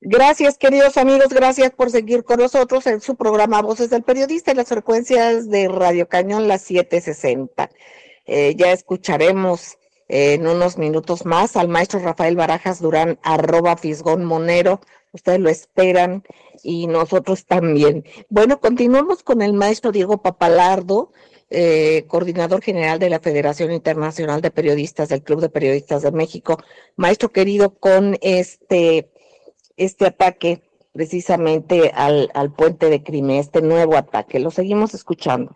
Gracias, queridos amigos, gracias por seguir con nosotros en su programa Voces del Periodista en las frecuencias de Radio Cañón, las 760. Ya escucharemos en unos minutos más al maestro Rafael Barajas Durán, @Fisgón-Monero. Ustedes lo esperan y nosotros también. Bueno, continuamos con el maestro Diego Papalardo, coordinador general de la Federación Internacional de Periodistas del Club de Periodistas de México. Maestro querido, con este ataque precisamente al puente de Crimea, este nuevo ataque. Lo seguimos escuchando.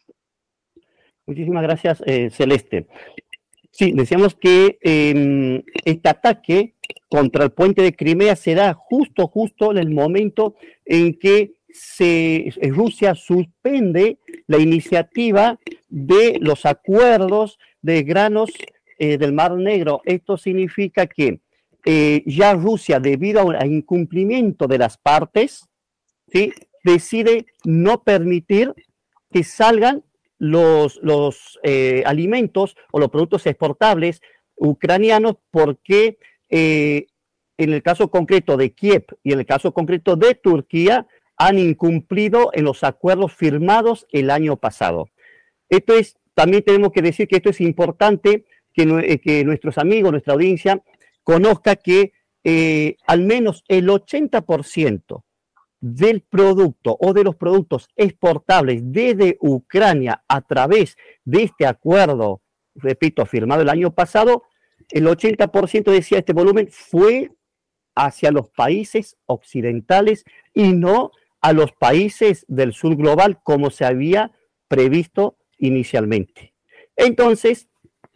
Muchísimas gracias, Celeste. Sí, decíamos que este ataque contra el puente de Crimea se da justo en el momento en que Rusia suspende la iniciativa de los acuerdos de granos del Mar Negro. Esto significa que ya Rusia, debido al incumplimiento de las partes, ¿sí?, decide no permitir que salgan los alimentos o los productos exportables ucranianos, porque en el caso concreto de Kiev y en el caso concreto de Turquía han incumplido en los acuerdos firmados el año pasado. También tenemos que decir que esto es importante que nuestros amigos, nuestra audiencia, conozca que al menos el 80% del producto o de los productos exportables desde Ucrania a través de este acuerdo, repito, firmado el año pasado, el 80%, decía, este volumen fue hacia los países occidentales y no a los países del sur global como se había previsto inicialmente. Entonces,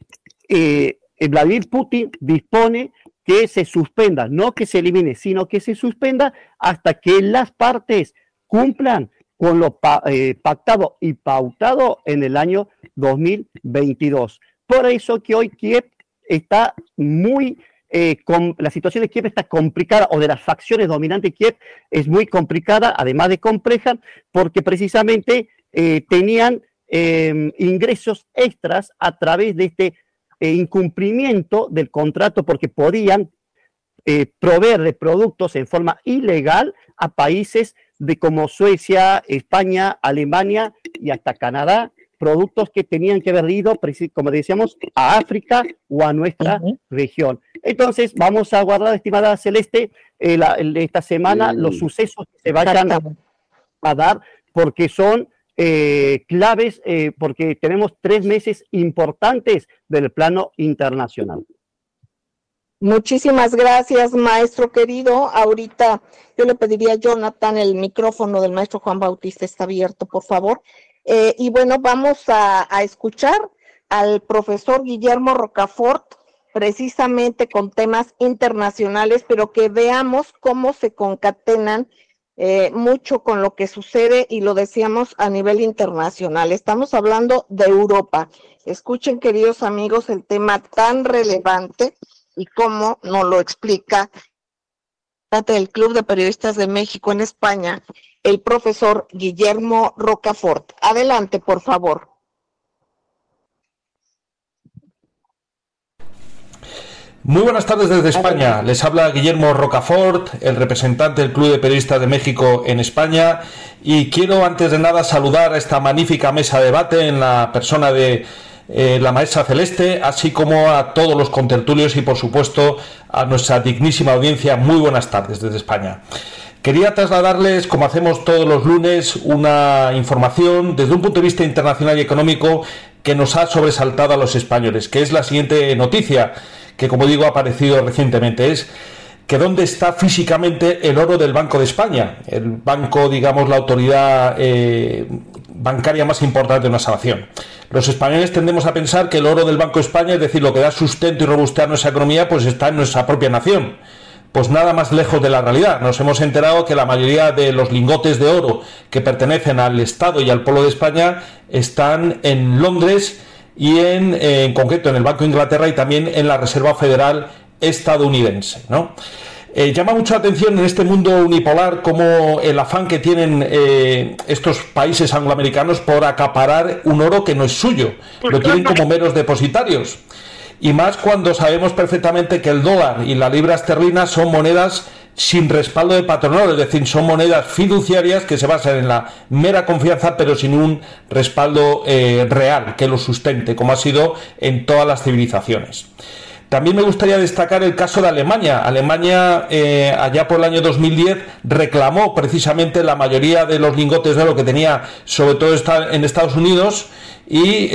Vladimir Putin dispone que se suspenda, no que se elimine, sino que se suspenda hasta que las partes cumplan con lo pactado y pautado en el año 2022. Por eso que hoy Kiev está la situación de Kiev está complicada, o de las facciones dominantes de Kiev es muy complicada, además de compleja, porque precisamente tenían ingresos extras a través de este incumplimiento del contrato, porque podían proveer de productos en forma ilegal a países como Suecia, España, Alemania y hasta Canadá, productos que tenían que haber ido, como decíamos, a África o a nuestra región. Entonces, vamos a guardar, estimada Celeste, esta semana los sucesos que se vayan a dar, porque son claves, porque tenemos 3 meses importantes del plano internacional. Muchísimas gracias, maestro querido. Ahorita yo le pediría a Jonathan, el micrófono del maestro Juan Bautista está abierto, por favor. Y bueno, vamos a escuchar al profesor Guillermo Rocafort, precisamente con temas internacionales, pero que veamos cómo se concatenan mucho con lo que sucede, y lo decíamos, a nivel internacional. Estamos hablando de Europa. Escuchen, queridos amigos, el tema tan relevante y cómo nos lo explica del Club de Periodistas de México en España, el profesor Guillermo Rocafort. Adelante, por favor. Muy buenas tardes desde España. Les habla Guillermo Rocafort, el representante del Club de Periodistas de México en España, y quiero antes de nada saludar a esta magnífica mesa de debate en la persona de la maestra Celeste, así como a todos los contertulios y por supuesto a nuestra dignísima audiencia. Muy buenas tardes desde España. Quería trasladarles, como hacemos todos los lunes, una información desde un punto de vista internacional y económico que nos ha sobresaltado a los españoles, que es la siguiente noticia, que como digo ha aparecido recientemente. Es que dónde está físicamente el oro del Banco de España, el banco, digamos, la autoridad bancaria más importante de nuestra nación. Los españoles tendemos a pensar que el oro del Banco de España, es decir, lo que da sustento y robustez a nuestra economía, pues está en nuestra propia nación. Pues nada más lejos de la realidad. Nos hemos enterado que la mayoría de los lingotes de oro que pertenecen al Estado y al pueblo de España están en Londres y en concreto en el Banco de Inglaterra y también en la Reserva Federal estadounidense, ¿no? Llama mucho la atención en este mundo unipolar como el afán que tienen estos países angloamericanos por acaparar un oro que no es suyo, lo tienen como meros depositarios. Y más cuando sabemos perfectamente que el dólar y la libra esterlina son monedas sin respaldo de patronal, es decir, son monedas fiduciarias que se basan en la mera confianza, pero sin un respaldo real que lo sustente, como ha sido en todas las civilizaciones. También me gustaría destacar el caso de Alemania. Alemania, allá por el año 2010, reclamó precisamente la mayoría de los lingotes de oro que tenía, sobre todo en Estados Unidos, y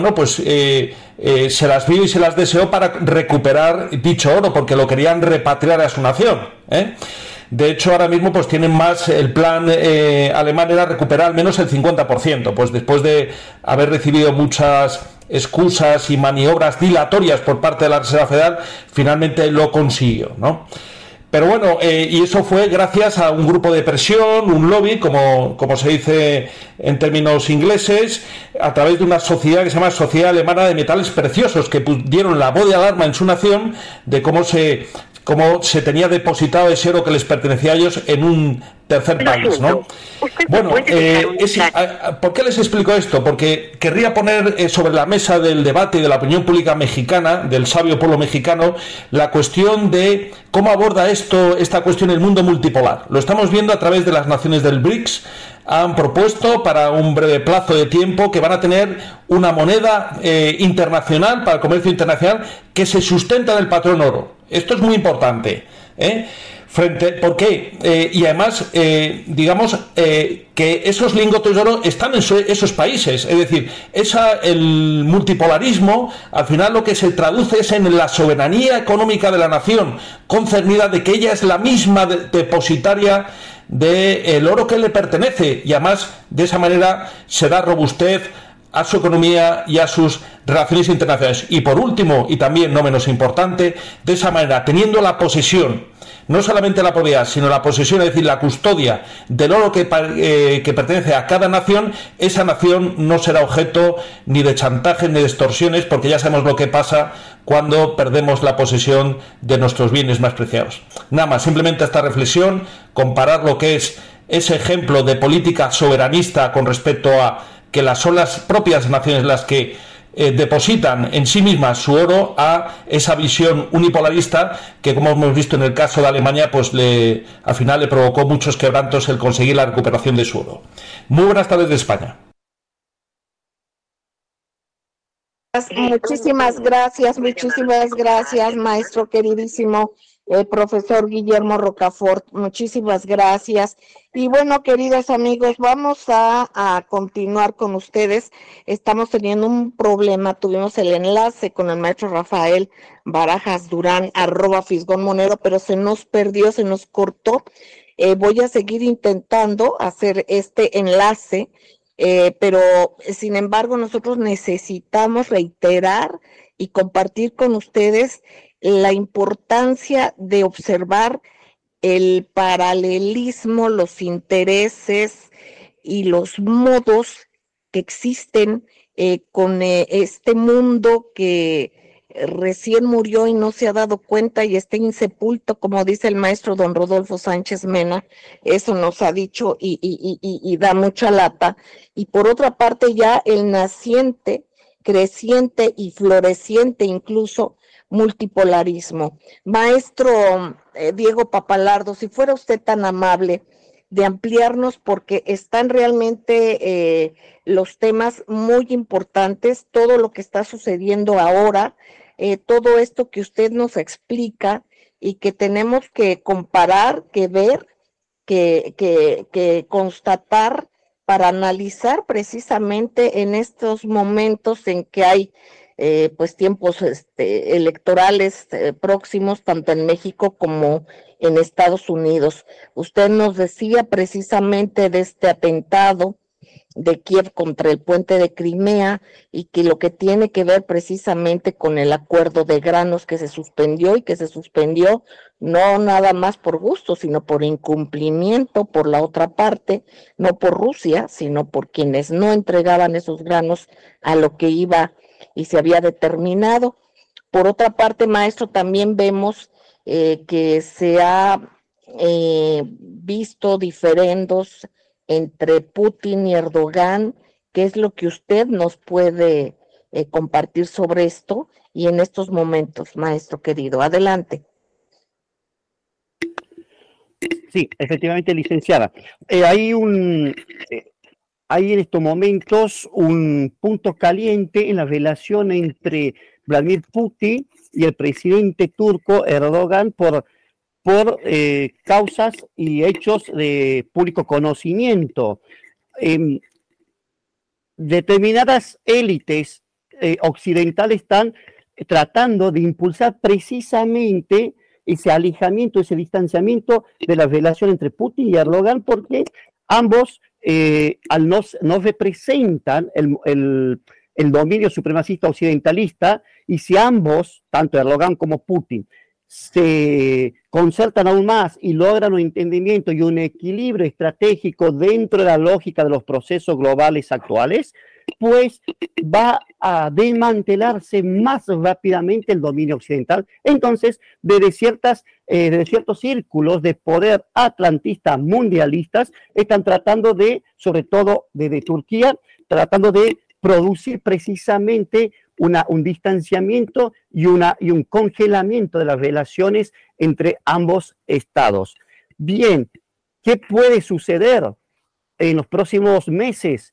se las vio y se las deseó para recuperar dicho oro, porque lo querían repatriar a su nación. De hecho, ahora mismo pues tienen más, el plan alemán era recuperar al menos el 50%, pues después de haber recibido muchas excusas y maniobras dilatorias por parte de la Reserva Federal, finalmente lo consiguió, ¿no? Pero bueno, y eso fue gracias a un grupo de presión, un lobby, como se dice en términos ingleses, a través de una sociedad que se llama Sociedad Alemana de Metales Preciosos, que dieron la voz de alarma en su nación de cómo se tenía depositado ese oro que les pertenecía a ellos en un tercer país, ¿no? Bueno, ¿por qué les explico esto? Porque querría poner sobre la mesa del debate de la opinión pública mexicana, del sabio pueblo mexicano, la cuestión de cómo aborda esta cuestión el mundo multipolar. Lo estamos viendo a través de las naciones del BRICS. Han propuesto para un breve plazo de tiempo que van a tener una moneda internacional para el comercio internacional que se sustenta del patrón oro. Esto es muy importante, ¿por qué? Y además, digamos que esos lingotes de oro están en esos países, es decir, el multipolarismo al final lo que se traduce es en la soberanía económica de la nación, concernida de que ella es la misma depositaria del oro que le pertenece, y además de esa manera se da robustez a su economía y a sus relaciones internacionales. Y por último, y también no menos importante, de esa manera, teniendo la posesión, no solamente la propiedad, sino la posesión, es decir, la custodia del oro que pertenece a cada nación, esa nación no será objeto ni de chantajes ni de extorsiones, porque ya sabemos lo que pasa cuando perdemos la posesión de nuestros bienes más preciados. Nada más, simplemente esta reflexión, comparar lo que es ese ejemplo de política soberanista con respecto a que son las propias naciones las que depositan en sí mismas su oro, a esa visión unipolarista que, como hemos visto en el caso de Alemania, pues al final le provocó muchos quebrantos el conseguir la recuperación de su oro. Muy buenas tardes de España. Muchísimas gracias, maestro queridísimo, profesor Guillermo Rocafort, muchísimas gracias. Y bueno, queridos amigos, vamos a continuar con ustedes. Estamos teniendo un problema, tuvimos el enlace con el maestro Rafael Barajas Durán, @Fisgón-Monero, pero se nos perdió, se nos cortó. Voy a seguir intentando hacer este enlace, pero sin embargo nosotros necesitamos reiterar y compartir con ustedes la importancia de observar el paralelismo, los intereses y los modos que existen con este mundo que recién murió y no se ha dado cuenta y está insepulto, como dice el maestro don Rodolfo Sánchez Mena. Eso nos ha dicho y da mucha lata. Y por otra parte ya el naciente, creciente y floreciente incluso multipolarismo. Maestro Diego Papalardo, si fuera usted tan amable de ampliarnos, porque están realmente los temas muy importantes, todo lo que está sucediendo ahora, todo esto que usted nos explica y que tenemos que comparar, que ver, que constatar para analizar precisamente en estos momentos en que hay pues tiempos electorales próximos, tanto en México como en Estados Unidos. Usted nos decía precisamente de este atentado de Kiev contra el puente de Crimea y que lo que tiene que ver precisamente con el acuerdo de granos que se suspendió, y que se suspendió no nada más por gusto, sino por incumplimiento por la otra parte, no por Rusia, sino por quienes no entregaban esos granos a lo que iba y se había determinado. Por otra parte, maestro, también vemos que se ha visto diferendos entre Putin y Erdogan. ¿Qué es lo que usted nos puede compartir sobre esto y en estos momentos, maestro querido? Adelante. Sí, efectivamente, licenciada. Hay en estos momentos un punto caliente en la relación entre Vladimir Putin y el presidente turco Erdogan por causas y hechos de público conocimiento. Determinadas élites occidentales están tratando de impulsar precisamente ese alejamiento, ese distanciamiento de la relación entre Putin y Erdogan, porque ambos no representan el dominio supremacista occidentalista, y si ambos, tanto Erdogan como Putin, se concertan aún más y logran un entendimiento y un equilibrio estratégico dentro de la lógica de los procesos globales actuales, pues va a desmantelarse más rápidamente el dominio occidental. Entonces, desde ciertos círculos de poder atlantista mundialistas, están tratando sobre todo desde Turquía, tratando de producir precisamente un distanciamiento y un congelamiento de las relaciones entre ambos estados. Bien, ¿qué puede suceder en los próximos meses?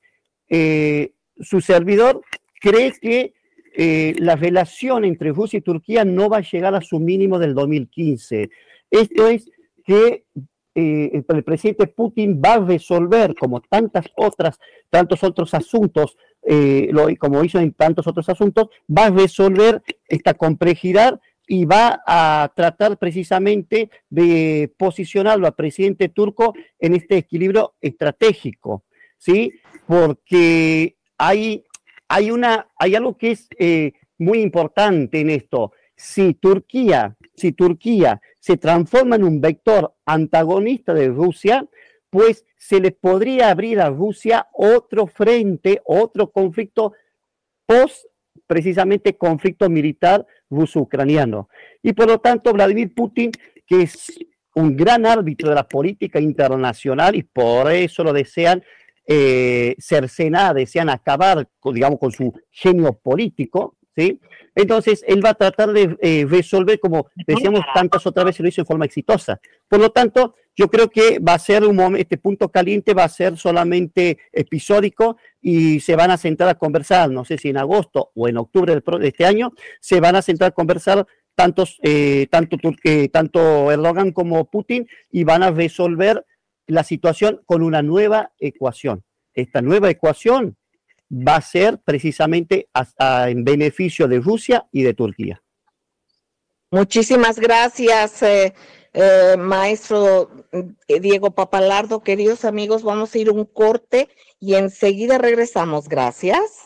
Su servidor cree que la relación entre Rusia y Turquía no va a llegar a su mínimo del 2015. Esto es que el presidente Putin va a resolver, como tantos otros asuntos, como hizo en tantos otros asuntos, va a resolver esta complejidad y va a tratar precisamente de posicionarlo al presidente turco en este equilibrio estratégico, ¿sí? Porque hay algo que es muy importante en esto. Si Turquía se transforma en un vector antagonista de Rusia, pues se le podría abrir a Rusia otro frente, otro conflicto precisamente conflicto militar ruso-ucraniano. Y por lo tanto, Vladimir Putin, que es un gran árbitro de la política internacional, y por eso lo desean cercenar, desean acabar con su genio político, ¿sí? Entonces, él va a tratar de resolver, como decíamos tantas otras veces, lo hizo en forma exitosa. Por lo tanto, yo creo que va a ser este punto caliente va a ser solamente episódico y se van a sentar a conversar, no sé si en agosto o en octubre de este año, se van a sentar a conversar tanto Erdogan como Putin, y van a resolver la situación con una nueva ecuación. Esta nueva ecuación va a ser precisamente en beneficio de Rusia y de Turquía. Muchísimas gracias, maestro Diego Pappalardo. Queridos amigos, vamos a ir a un corte y enseguida regresamos. Gracias.